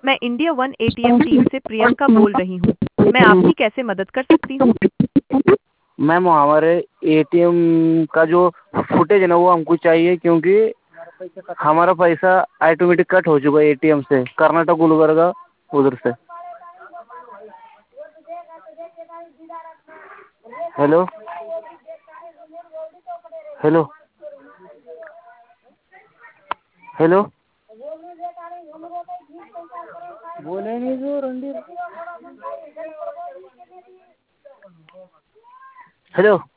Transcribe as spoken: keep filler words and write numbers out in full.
मैं India one ATM team से प्रियंका बोल रही हूँ। मैं आपकी कैसे मदद कर सकती हूँ? मैम हमारे एटीएम का जो फुटेज है ना वो हमको चाहिए, क्योंकि हमारा पैसा ऑटोमेटिक कट हो चुका है एटीएम से, कर्नाटक गुलबर्गा उधर से। हेलो हेलो हेलो बोले नहीं जो रणधीर। हेलो।